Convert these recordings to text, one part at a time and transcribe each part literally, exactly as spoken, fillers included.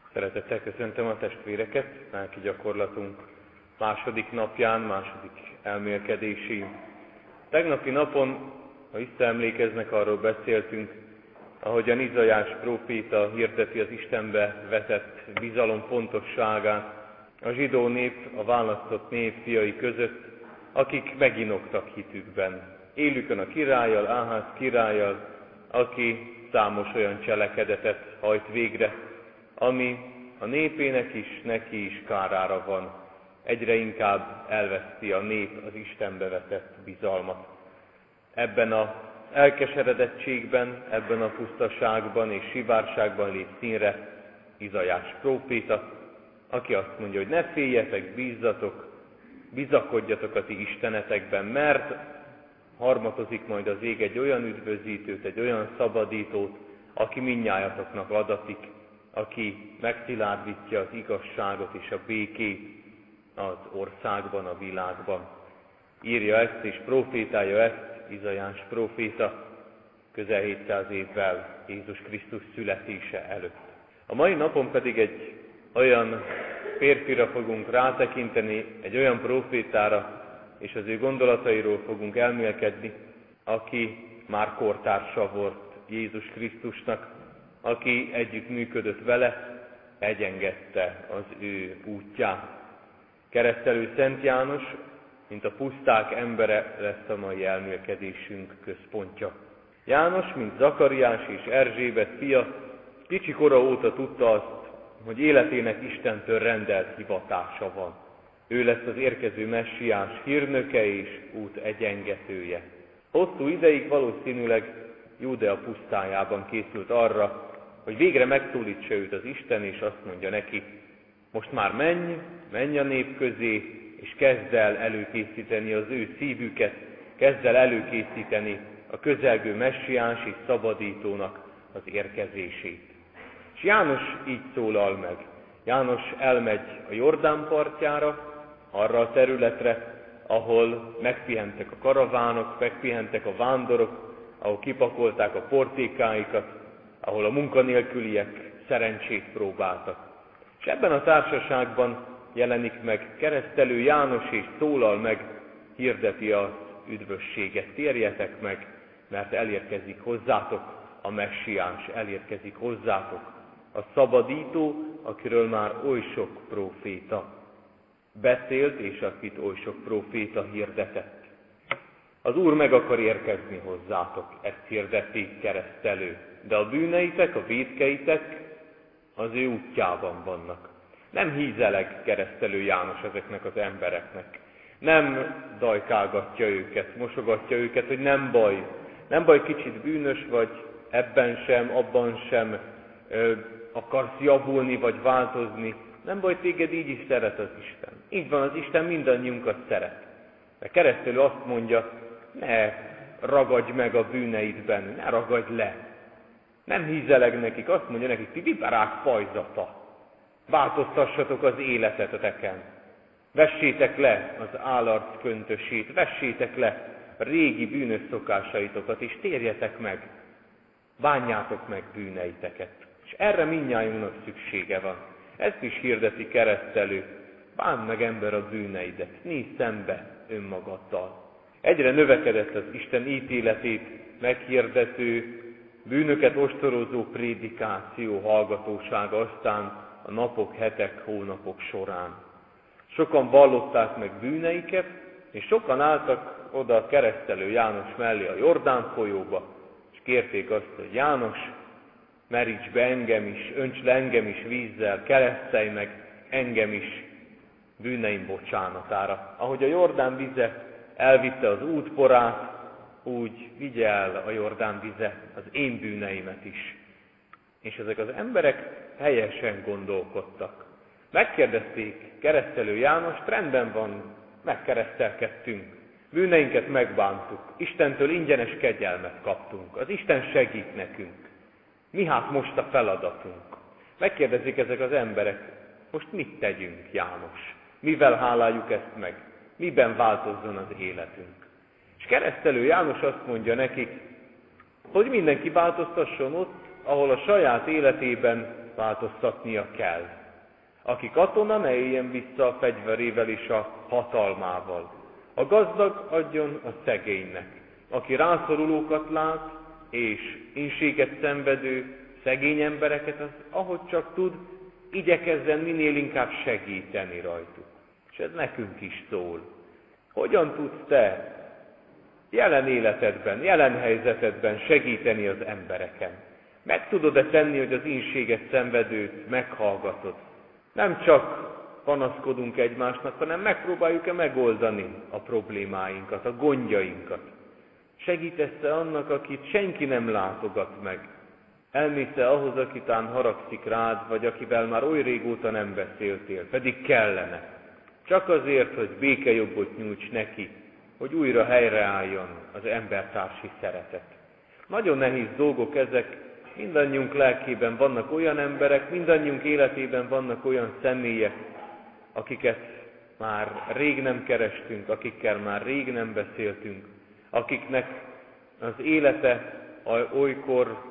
Szeretettel köszöntöm a testvéreket, lelki gyakorlatunk második napján, második elmélkedési. Tegnapi napon, ha visszaemlékeznek, arról beszéltünk, ahogyan Izaiás próféta hirdeti az Istenbe vetett bizalom fontosságát a zsidó nép, a választott nép fiai között, akik meginoktak hitükben. Élükön a királlyal, Áház királlyal, aki számos olyan cselekedetet hajt végre, ami a népének is, neki is kárára van. Egyre inkább elveszti a nép az Istenbe vetett bizalmat. Ebben az elkeseredettségben, ebben a pusztaságban és sivárságban lép színre Izaiás próféta, aki azt mondja, hogy ne féljetek, bízzatok, bizakodjatok a ti istenetekben, mert harmatozik majd az ég egy olyan üdvözítőt, egy olyan szabadítót, aki mindnyájatoknak adatik, aki megszilárdítja az igazságot és a békét az országban, a világban. Írja ezt és profétálja ezt Izaiás próféta közel hétszáz évvel Jézus Krisztus születése előtt. A mai napon pedig egy olyan férfira fogunk rátekinteni, egy olyan prófétára, és az ő gondolatairól fogunk elmélkedni, aki már kortársa volt Jézus Krisztusnak, aki együtt működött vele, egyengedte az ő útját. Keresztelő Szent János, mint a puszták embere, lesz a mai elmélkedésünk központja. János, mint Zakariás és Erzsébet fia, kicsi kora óta tudta azt, hogy életének Istentől rendelt hivatása van. Ő lesz az érkező messiás hírnöke és út egyengetője. Hosszú ideig valószínűleg Júdea pusztájában készült arra, hogy végre megszólítsa őt az Isten, és azt mondja neki, most már menj, menj a nép közé, és kezd el előkészíteni az ő szívüket, kezd el előkészíteni a közelgő messiás és szabadítónak az érkezését. És János így szólal meg. János elmegy a Jordán partjára, arra a területre, ahol megpihentek a karavánok, megpihentek a vándorok, ahol kipakolták a portékáikat, ahol a munkanélküliek szerencsét próbáltak. És ebben a társaságban jelenik meg keresztelő János, és szólal meg, hirdeti az üdvösséget. Térjetek meg, mert elérkezik hozzátok a messiás, elérkezik hozzátok a szabadító, akiről már oly sok próféta beszélt, és akit oly sok próféta hirdetett. Az Úr meg akar érkezni hozzátok, ezt hirdeti keresztelő. De a bűneitek, a vétkeitek az ő útjában vannak. Nem hízeleg keresztelő János ezeknek az embereknek. Nem dajkálgatja őket, mosogatja őket, hogy nem baj. Nem baj, kicsit bűnös vagy, ebben sem, abban sem ö, akarsz javulni vagy változni. Nem baj, téged így is szeret az Isten. Így van, az Isten mindannyiunkat szeret. De keresztelő azt mondja, ne ragadj meg a bűneidben, ne ragadj le. Nem hízeleg nekik, azt mondja nekik, ti viperák fajzata. Változtassatok az életeteken. Vessétek le az állarc köntösét, vessétek le a régi bűnös szokásaitokat, és térjetek meg. Bánjátok meg bűneiteket. És erre mindnyájunknak szüksége van. Ezt is hirdeti keresztelő. Bánd meg ember a bűneidet, nézz szembe önmagaddal. Egyre növekedett az Isten ítéletét meghirdető, bűnöket ostorozó prédikáció hallgatósága aztán a napok, hetek, hónapok során. Sokan vallották meg bűneiket, és sokan álltak oda a keresztelő János mellé a Jordán folyóba, és kérték azt, hogy János, meríts be engem is, önts le engem is vízzel, keresztelj meg engem is bűneim bocsánatára. Ahogy a Jordán vize elvitte az útporát, úgy vigye el a Jordán vize az én bűneimet is. És ezek az emberek helyesen gondolkodtak. Megkérdezték keresztelő Jánost, rendben van, megkeresztelkedtünk, bűneinket megbántuk, Istentől ingyenes kegyelmet kaptunk, az Isten segít nekünk. Mi hát most a feladatunk? Megkérdezik ezek az emberek, most mit tegyünk, János? Mivel háláljuk ezt meg? Miben változzon az életünk? És keresztelő János azt mondja nekik, hogy mindenki változtasson ott, ahol a saját életében változtatnia kell. Aki katona, ne éljen vissza a fegyverével és a hatalmával. A gazdag adjon a szegénynek. Aki rászorulókat lát, és ínséget szenvedő szegény embereket, az ahogy csak tud, igyekezzen minél inkább segíteni rajtuk. És ez nekünk is szól. Hogyan tudsz te jelen életedben, jelen helyzetedben segíteni az embereken? Meg tudod-e tenni, hogy az ínséget szenvedőt meghallgatod? Nem csak panaszkodunk egymásnak, hanem megpróbáljuk-e megoldani a problémáinkat, a gondjainkat. Segítesz-e annak, akit senki nem látogat meg? Elmész-e ahhoz, akitán haragszik rád, vagy akivel már oly régóta nem beszéltél, pedig kellene? Csak azért, hogy békejogot nyújts neki, hogy újra helyreálljon az embertársi szeretet. Nagyon nehéz dolgok ezek, mindannyiunk lelkében vannak olyan emberek, mindannyiunk életében vannak olyan személyek, akiket már rég nem kerestünk, akikkel már rég nem beszéltünk, akiknek az élete olykor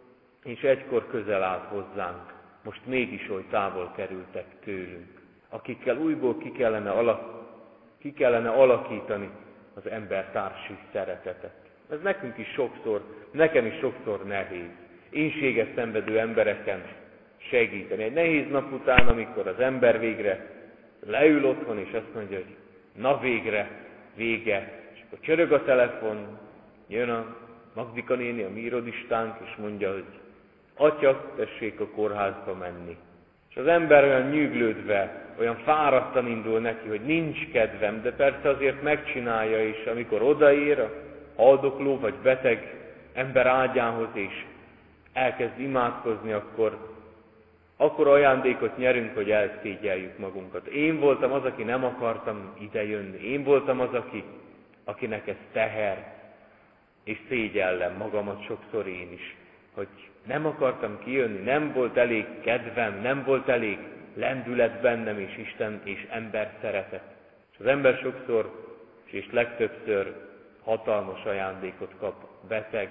és egykor közel állt hozzánk, most mégis oly távol kerültek tőlünk, akikkel újból ki kellene, alak, ki kellene alakítani az embertársi szeretetet. Ez nekünk is sokszor, nekem is sokszor nehéz. Ínséget szenvedő embereken segíteni. Egy nehéz nap után, amikor az ember végre leül otthon, és azt mondja, hogy na végre, vége, és akkor csörög a telefon, jön a Magdika néni, a mi irodistánk, és mondja, hogy atya, tessék a kórházba menni. És az ember olyan nyűglődve, olyan fáradtan indul neki, hogy nincs kedvem, de persze azért megcsinálja, és amikor odaér a haldokló vagy beteg ember ágyához, és elkezd imádkozni, akkor, akkor ajándékot nyerünk, hogy elszégyeljük magunkat. Én voltam az, aki nem akartam idejönni. Én voltam az, aki, akinek ez teher, és szégyellem magamat sokszor én is, hogy nem akartam kijönni, nem volt elég kedvem, nem volt elég lendület bennem, és Isten és ember szeretet. És az ember sokszor, és legtöbbször hatalmas ajándékot kap beteg,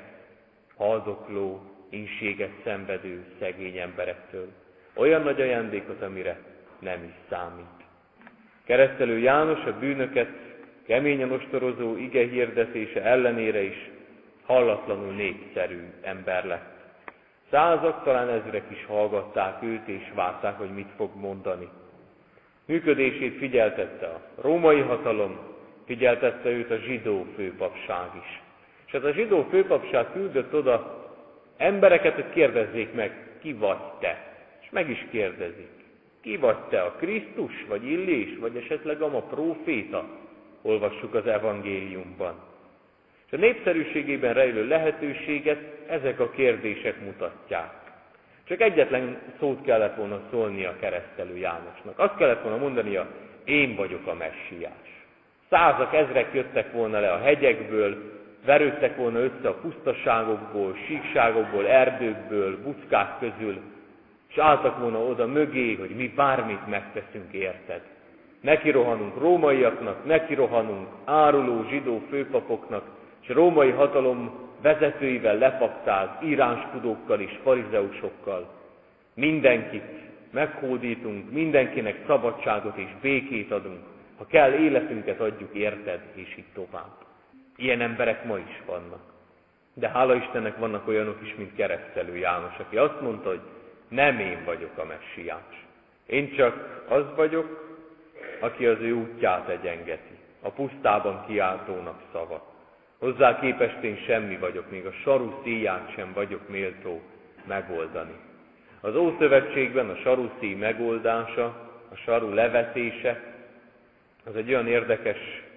haldokló, ínséget szenvedő szegény emberektől. Olyan nagy ajándékot, amire nem is számít. Keresztelő János a bűnöket keményen ostorozó ige hirdetése ellenére is hallatlanul népszerű ember lett. Százak, talán ezrek is hallgatták őt, és várták, hogy mit fog mondani. Működését figyeltette a római hatalom, figyeltette őt a zsidó főpapság is. És ez a zsidó főpapság küldött oda embereket, hogy kérdezzék meg, ki vagy te? És meg is kérdezik. Ki vagy te, a Krisztus, vagy Illés, vagy esetleg a próféta? Olvassuk az evangéliumban. És a népszerűségében rejlő lehetőséget ezek a kérdések mutatják. Csak egyetlen szót kellett volna szólni a keresztelő Jánosnak. Azt kellett volna mondania, én vagyok a messiás. Százak, ezrek jöttek volna le a hegyekből, verődtek volna össze a pusztaságokból, síkságokból, erdőkből, buckák közül, és álltak volna oda mögé, hogy mi bármit megteszünk érted. Neki rohanunk rómaiaknak, neki rohanunk áruló zsidó főpapoknak, és római hatalom vezetőivel lepaktált írástudókkal és farizeusokkal. Mindenkit meghódítunk, mindenkinek szabadságot és békét adunk, ha kell, életünket adjuk érted, és így tovább. Ilyen emberek ma is vannak. De hála Istennek vannak olyanok is, mint Keresztelő János, aki azt mondta, hogy nem én vagyok a messiás. Én csak az vagyok, aki az ő útját egyengeti, a pusztában kiáltónak szava. Hozzá képest én semmi vagyok, még a saru szíját sem vagyok méltó megoldani. Az Ószövetségben a saru szíj megoldása, a saru levetése, az egy olyan érdekes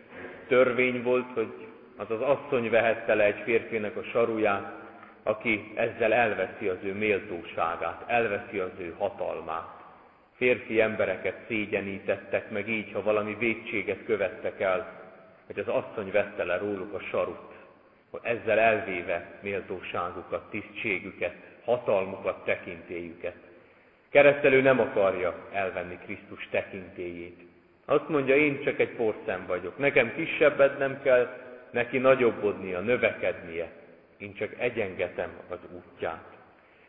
törvény volt, hogy az az asszony vehette le egy férfinek a saruját, aki ezzel elveszi az ő méltóságát, elveszi az ő hatalmát. Férfi embereket szégyenítettek meg így, ha valami vétséget követtek el, hogy az asszony vette le róluk a sarut, hogy ezzel elvéve méltóságukat, tisztségüket, hatalmukat, tekintélyüket. Keresztelő nem akarja elvenni Krisztus tekintélyét. Azt mondja, én csak egy porszem vagyok, nekem kisebbednem kell, neki nagyobbodnia, növekednie. Én csak egyengetem az útját.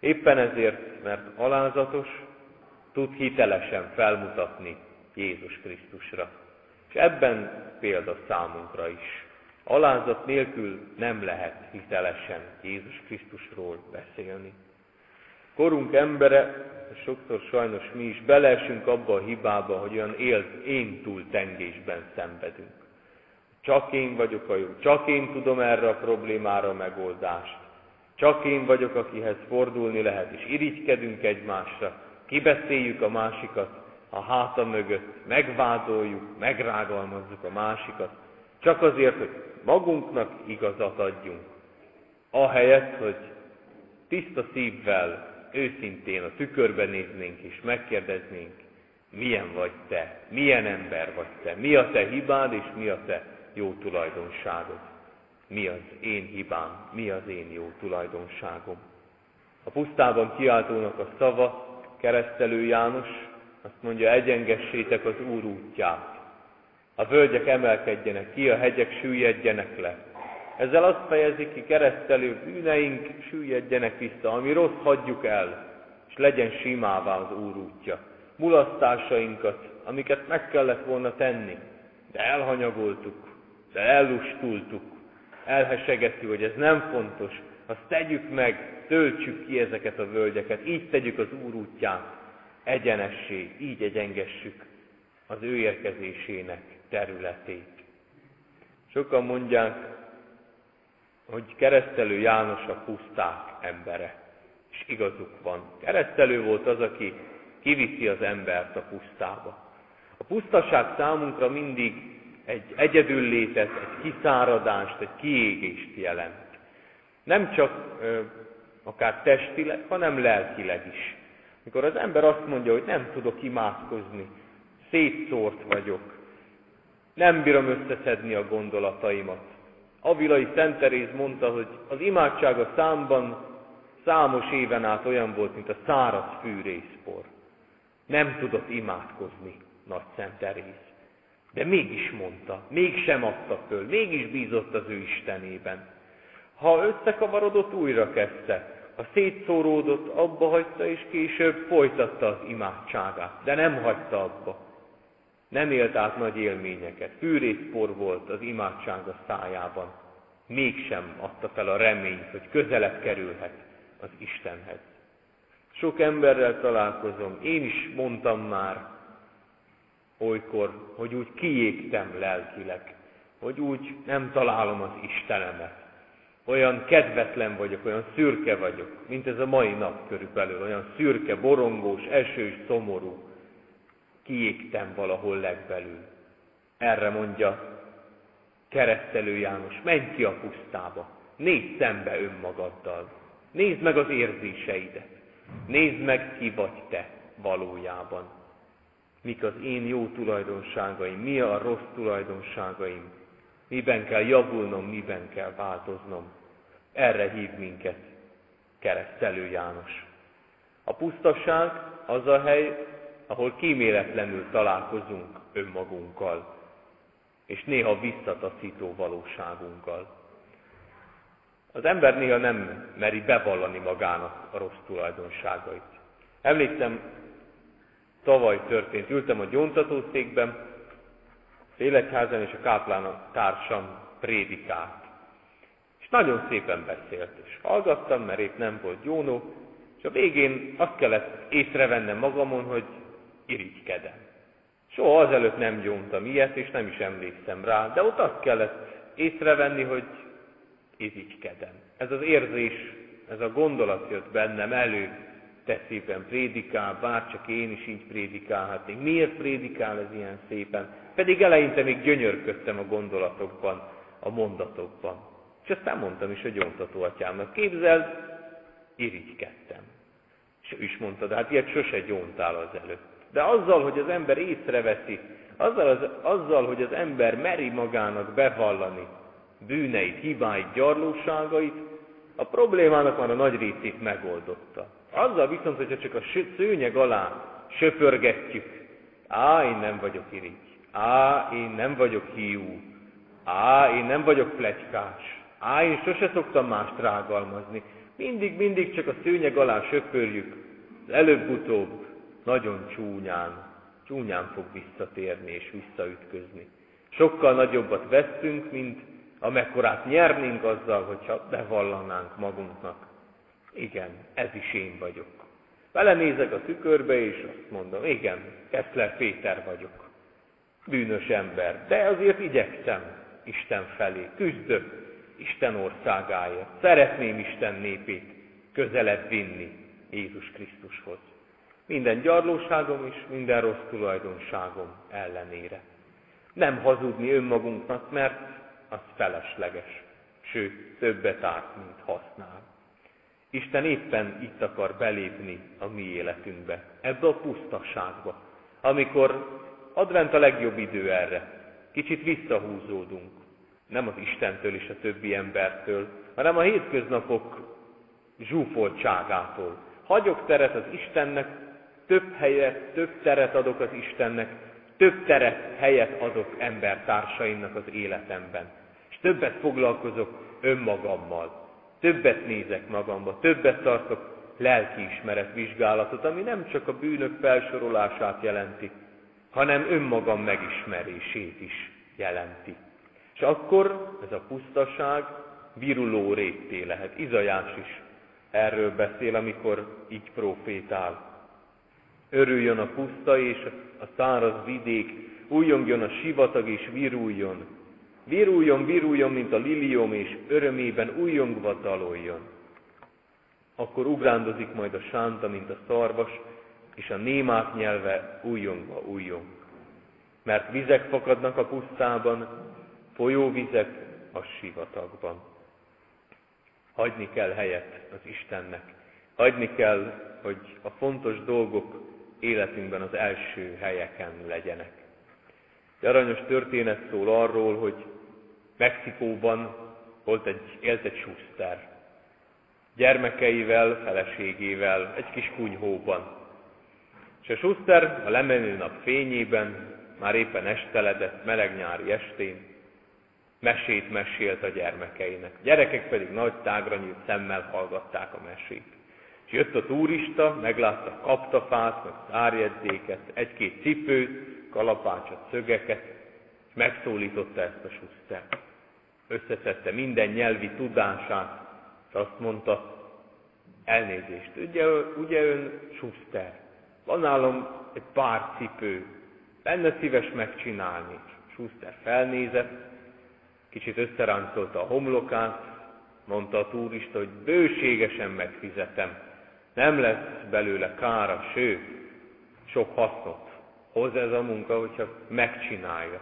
Éppen ezért, mert alázatos, tud hitelesen felmutatni Jézus Krisztusra. És ebben példa számunkra is. Alázat nélkül nem lehet hitelesen Jézus Krisztusról beszélni. Korunk embere, és sokszor sajnos mi is beleesünk abba a hibába, hogy olyan élt, én túltengésben szenvedünk. Csak én vagyok a jó, csak én tudom erre a problémára a megoldást. Csak én vagyok, akihez fordulni lehet, és irigykedünk egymásra, kibeszéljük a másikat a háta mögött, megvádoljuk, megrágalmazzuk a másikat, csak azért, hogy magunknak igazat adjunk. Ahelyett, hogy tiszta szívvel, őszintén a tükörbe néznénk és megkérdeznénk, milyen vagy te, milyen ember vagy te, mi a te hibád és mi a te jó tulajdonságod. Mi az én hibám, mi az én jó tulajdonságom. A pusztában kiáltónak a szava, Keresztelő János azt mondja, egyengessétek az Úr útját. A völgyek emelkedjenek ki, a hegyek süllyedjenek le. Ezzel azt fejezik ki, Keresztelő, bűneink süllyedjenek vissza, ami rossz, hagyjuk el, és legyen simává az Úr útja. Mulasztásainkat, amiket meg kellett volna tenni, de elhanyagoltuk, de ellustultuk, elhesegettük, hogy ez nem fontos, azt tegyük meg, töltsük ki ezeket a völgyeket, így tegyük az Úr útját egyenessé, így egyengessük az ő érkezésének területét. Sokan mondják, hogy Keresztelő János a puszták embere, és igazuk van. Keresztelő volt az, aki kiviszi az embert a pusztába. A pusztaság számunkra mindig egy egyedüllétet, egy kiszáradást, egy kiégést jelent. Nem csak ö, akár testileg, hanem lelkileg is. Mikor az ember azt mondja, hogy nem tudok imádkozni, szétszórt vagyok, nem bírom összeszedni a gondolataimat. Avilai Szent Teréz mondta, hogy az imádság a számban számos éven át olyan volt, mint a száraz fűrészpor. Nem tudott imádkozni Nagy Szent Teréz. De mégis mondta, mégsem adta föl, mégis bízott az ő Istenében. Ha összekavarodott, újra kezdte. Ha szétszóródott, abba hagyta, és később folytatta az imádságát. De nem hagyta abba. Nem élt át nagy élményeket. Fűrészpor volt az imádság a szájában. Mégsem adta fel a reményt, hogy közelebb kerülhet az Istenhez. Sok emberrel találkozom. Én is mondtam már olykor, hogy úgy kiégtem lelkileg. Hogy úgy nem találom az Istenemet. Olyan kedvetlen vagyok, olyan szürke vagyok, mint ez a mai nap körülbelül. Olyan szürke, borongós, esős, szomorú. Kiégtem valahol legbelül. Erre mondja Keresztelő János, menj ki a pusztába, nézd szembe önmagaddal, nézd meg az érzéseidet, nézd meg, ki vagy te valójában. Mik az én jó tulajdonságaim, mi a rossz tulajdonságaim, miben kell javulnom, miben kell változnom. Erre hív minket Keresztelő János. A pusztaság az a hely, ahol kíméletlenül találkozunk önmagunkkal, és néha visszataszító valóságunkkal. Az ember néha nem meri bevallani magának a rossz tulajdonságait. Emlékszem, tavaly történt, ültem a gyóntatószékben, Szélegyházan, és a káplán a társam prédikált. És nagyon szépen beszélt, és hallgattam, mert épp nem volt gyónó, és a végén azt kellett észrevennem magamon, hogy irigykedem. Soha azelőtt nem gyóntam ilyet, és nem is emlékszem rá, de ott azt kellett észrevenni, hogy irigykedem. Ez az érzés, ez a gondolat jött bennem elő, te szépen prédikál, bárcsak én is így prédikálhatnék. Miért prédikál ez ilyen szépen? Pedig eleinte még gyönyörködtem a gondolatokban, a mondatokban. És aztán mondtam is a gyóntató atyámnak, képzeld, irigykedtem. És ő is mondta, de hát ilyet sose gyóntál az előtt. De azzal, hogy az ember észreveszi, azzal, az, azzal, hogy az ember meri magának bevallani bűneit, hibáit, gyarlóságait, a problémának már a nagy részét megoldotta. Azzal viszont, hogyha csak a szőnyeg alá söpörgetjük, á, én nem vagyok irigy, á, én nem vagyok hiú, á, én nem vagyok pletykás, á, én sose szoktam mást rágalmazni, Mindig-mindig csak a szőnyeg alá söpörjük, előbb-utóbb nagyon csúnyán, csúnyán fog visszatérni és visszaütközni. Sokkal nagyobbat vesztünk, mint amekkorát nyernénk azzal, hogyha bevallanánk magunknak. Igen, ez is én vagyok. Belenézek a tükörbe, és azt mondom, igen, Keszler Péter vagyok. Bűnös ember, de azért igyekszem Isten felé, küzdök Isten országáért. Szeretném Isten népét közelebb vinni Jézus Krisztushoz. Minden gyarlóságom és minden rossz tulajdonságom ellenére. Nem hazudni önmagunknak, mert az felesleges, sőt, többet árt, mint használ. Isten éppen itt akar belépni a mi életünkbe, ebbe a pusztaságba, amikor advent a legjobb idő erre. Kicsit visszahúzódunk, nem az Istentől és a többi embertől, hanem a hétköznapok zsúfoltságától. Hagyok teret az Istennek, több helyet, több teret adok az Istennek, több teret, helyet adok embertársaimnak az életemben. És többet foglalkozok önmagammal, többet nézek magamba, többet tartok lelkiismeret vizsgálatot, ami nem csak a bűnök felsorolását jelenti, hanem önmagam megismerését is jelenti. És akkor ez a pusztaság viruló rétté lehet. Izaiás is erről beszél, amikor így profétál. Örüljön a puszta és a száraz vidék, újjongjon a sivatag és viruljon. Viruljon, viruljon, mint a liliom, és örömében újjongva daloljon. Akkor ugrándozik majd a sánta, mint a szarvas, és a némák nyelve újjongva újjong. Mert vizek fakadnak a pusztában, folyóvizek a sivatagban. Hagyni kell helyet az Istennek. Hagyni kell, hogy a fontos dolgok életünkben az első helyeken legyenek. Egy aranyos történet szól arról, hogy Mexikóban volt egy, élt egy Schuster. Gyermekeivel, feleségével, egy kis kunyhóban. És a Schuster a lemenő nap fényében, már éppen esteledett, meleg nyári estén, mesét mesélt a gyermekeinek. A gyerekek pedig nagy tágra nyílt szemmel hallgatták a mesét. És jött a turista, meglátta a kaptafát, meg az árjegyzéket, egy-két cipőt, kalapácsot, szögeket, és megszólította ezt a Schustert. Összeszedte minden nyelvi tudását, és azt mondta, elnézést, ugye, ugye ön Schuster, van nálam egy pár cipő, lenne szíves megcsinálni. Schuster felnézett, kicsit összeráncolta a homlokát, mondta a turista, hogy bőségesen megfizetem, nem lesz belőle kára, sőt, sok hasznot hoz ez a munka, hogyha megcsinálja.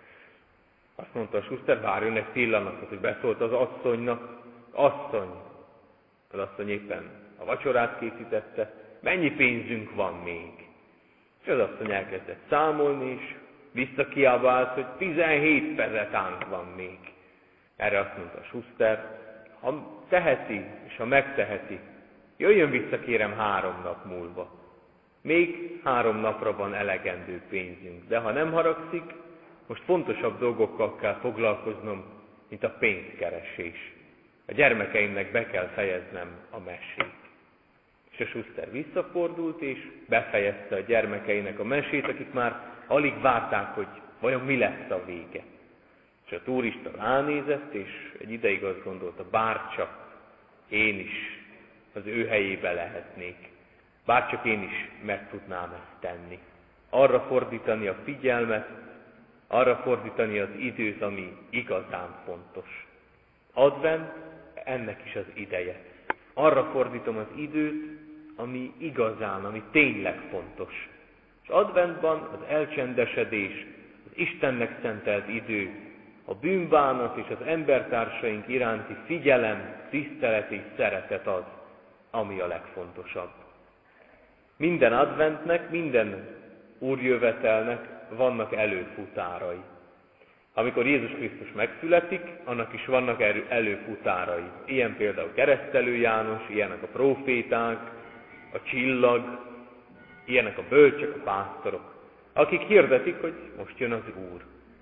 Azt mondta a Schuster, várjon egy pillanatot, hogy beszólt az asszonynak. Asszony, az asszony éppen a vacsorát készítette, mennyi pénzünk van még? És az asszony elkezdett számolni, és visszakiabált, hogy tizenhét pezetánk van még. Erre azt mondta a Schuster, ha teheti, és ha megteheti, jöjjön vissza kérem három nap múlva. Még három napra van elegendő pénzünk, de ha nem haragszik, most fontosabb dolgokkal kell foglalkoznom, mint a pénzkeresés. A gyermekeimnek be kell fejeznem a mesét. És a Schuster visszafordult, és befejezte a gyermekeinek a mesét, akik már alig várták, hogy vajon mi lesz a vége. És a turista ránézett, és egy ideig azt gondolta, bárcsak én is az ő helyébe lehetnék. Bárcsak én is meg tudnám ezt tenni. Arra fordítani a figyelmet, arra fordítani az időt, ami igazán fontos. Advent ennek is az ideje. Arra fordítom az időt, ami igazán, ami tényleg fontos. És adventban az elcsendesedés, az Istennek szentelt idő, a bűnbánat és az embertársaink iránti figyelem, tisztelet és szeretet az, ami a legfontosabb. Minden adventnek, minden úrjövetelnek vannak előfutárai. Amikor Jézus Krisztus megszületik, annak is vannak előfutárai. Ilyen például Keresztelő János, ilyenek a próféták, a csillag, ilyenek a bölcsek, a pásztorok, akik hirdetik, hogy most jön az Úr.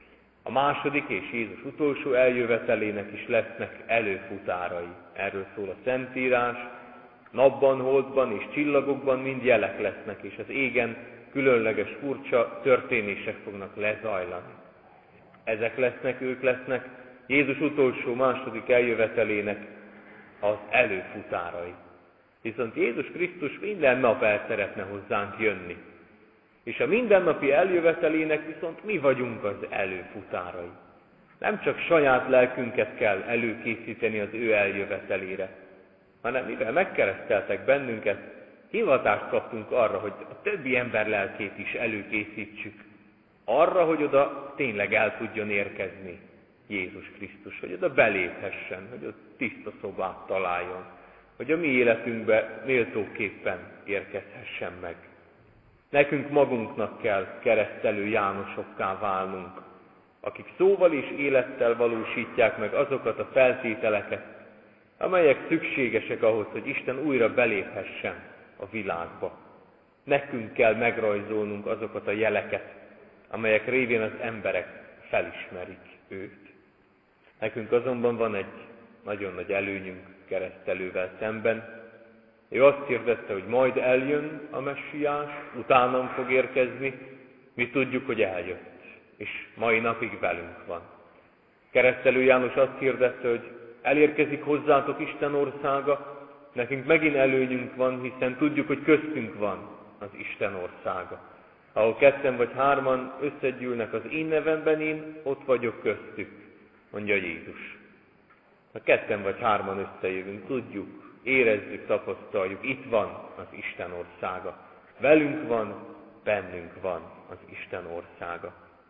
A második és Jézus utolsó eljövetelének is lesznek előfutárai. Erről szól a Szentírás. Napban, holdban és csillagokban mind jelek lesznek, és az égen különleges, furcsa történések fognak lezajlani. Ezek lesznek, ők lesznek Jézus utolsó második eljövetelének az előfutárai. Viszont Jézus Krisztus minden nap el szeretne hozzánk jönni. És a mindennapi eljövetelének viszont mi vagyunk az előfutárai. Nem csak saját lelkünket kell előkészíteni az ő eljövetelére, hanem mivel megkereszteltek bennünket, hivatást kaptunk arra, hogy a többi ember lelkét is előkészítsük. Arra, hogy oda tényleg el tudjon érkezni Jézus Krisztus, hogy oda beléphessen, hogy ott tiszta szobát találjon, hogy a mi életünkbe méltóképpen érkezhessen meg. Nekünk magunknak kell keresztelő Jánosokká válnunk, akik szóval és élettel valósítják meg azokat a feltételeket, amelyek szükségesek ahhoz, hogy Isten újra beléphessen a világba. Nekünk kell megrajzolnunk azokat a jeleket, amelyek révén az emberek felismerik őt. Nekünk azonban van egy nagyon nagy előnyünk keresztelővel szemben. Ő azt hirdette, hogy majd eljön a Messiás, utánam fog érkezni, mi tudjuk, hogy eljött, és mai napig velünk van. Keresztelő János azt hirdette, hogy elérkezik hozzátok Isten országa, nekünk megint előnyünk van, hiszen tudjuk, hogy köztünk van az Isten országa. Ahol ketten vagy hárman összegyűlnek az én nevemben, én ott vagyok köztük, mondja Jézus. Ha ketten vagy hárman összejövünk, tudjuk, érezzük, tapasztaljuk, itt van az Isten országa. Velünk van, bennünk van az Isten országa.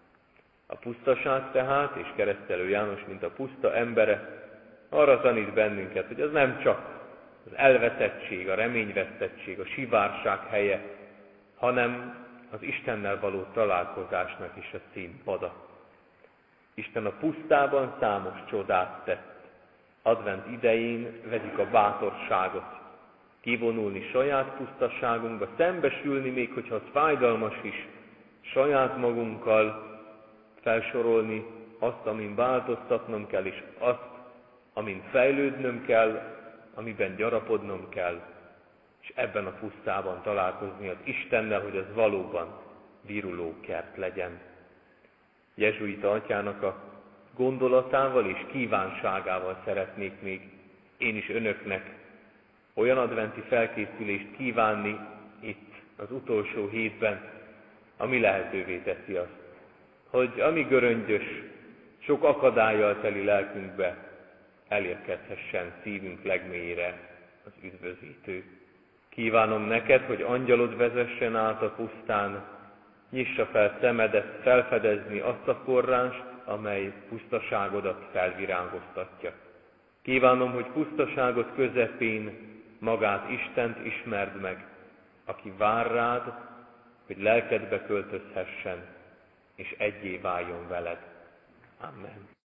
A pusztaság tehát, és keresztelő János, mint a puszta embere, arra tanít bennünket, hogy az nem csak az elveszettség, a reményvesztettség, a sivárság helye, hanem az Istennel való találkozásnak is a színpada. Isten a pusztában számos csodát tett. Advent idején vegyük a bátorságot, kivonulni saját pusztaságunkba, szembesülni, még hogyha az fájdalmas is, saját magunkkal felsorolni azt, amin változtatnom kell, és azt, amin fejlődnöm kell, amiben gyarapodnom kell, és ebben a pusztában találkozni az Istennel, hogy az valóban viruló kert legyen. Jezsuita atyának a gondolatával és kívánságával szeretnék még én is önöknek olyan adventi felkészülést kívánni itt az utolsó hétben, ami lehetővé teszi azt, hogy ami göröngyös, sok akadállyal teli lelkünkbe elérkezhessen szívünk legmélyére az üdvözítő. Kívánom neked, hogy angyalod vezessen át a pusztán, nyissa fel szemedet felfedezni azt a forrást, amely pusztaságodat felvirágoztatja. Kívánom, hogy pusztaságod közepén magát Istent ismerd meg, aki vár rád, hogy lelkedbe költözhessen, és egyé váljon veled. Amen.